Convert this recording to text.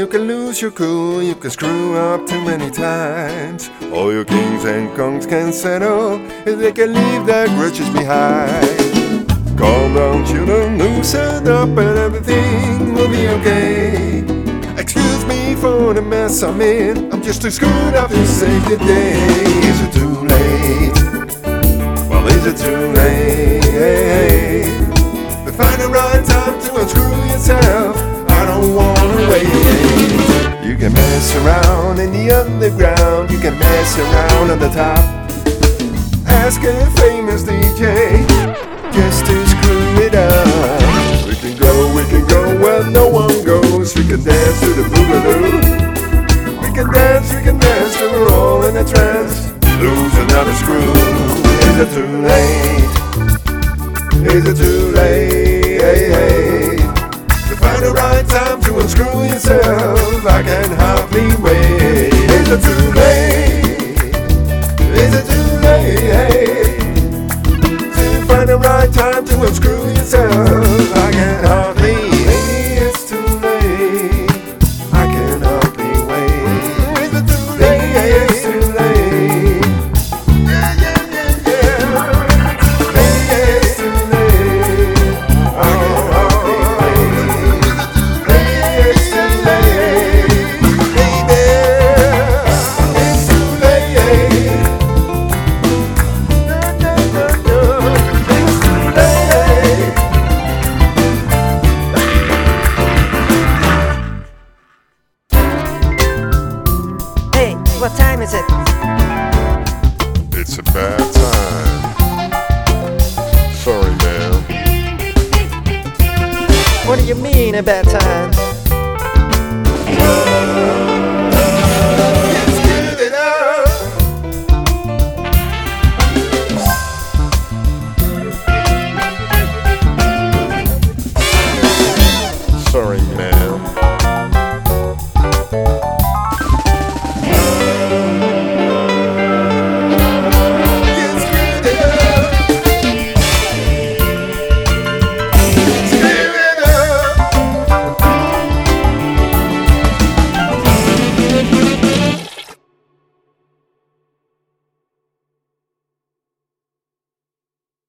you can lose your cool, you can screw up too many times. All your kings and kongs can settle if they can leave their grudges behind. Calm down, children, loosen up and everything will be okay. Excuse me for the mess I'm in, I'm just too screwed up to save the day. Is it too late? Well, is it too late? To find the right time to unscrew yourself, I don't wanna wait. You can mess around in the underground, you can mess around at the top. Ask a famous DJ just to screw it up. We can go where no one goes. We can dance to the boogaloo. We can dance till we're all in a trance. Lose another screw. Is it too late? Is it too late? To find the right time to unscrew yourself, I can hardly wait. Is it too late? Is it too late? To find the right time to unscrew yourself, I can hardly wait. It's too late, I can hardly wait. Is it too late? It's too late. Yeah, yeah, yeah, yeah. It's too late, I can hardly wait. It's too late, baby. It's too late. Hey, what time is it? It's a bad time. Sorry, man. What do you mean a bad time? Let's give it up. Sorry, man.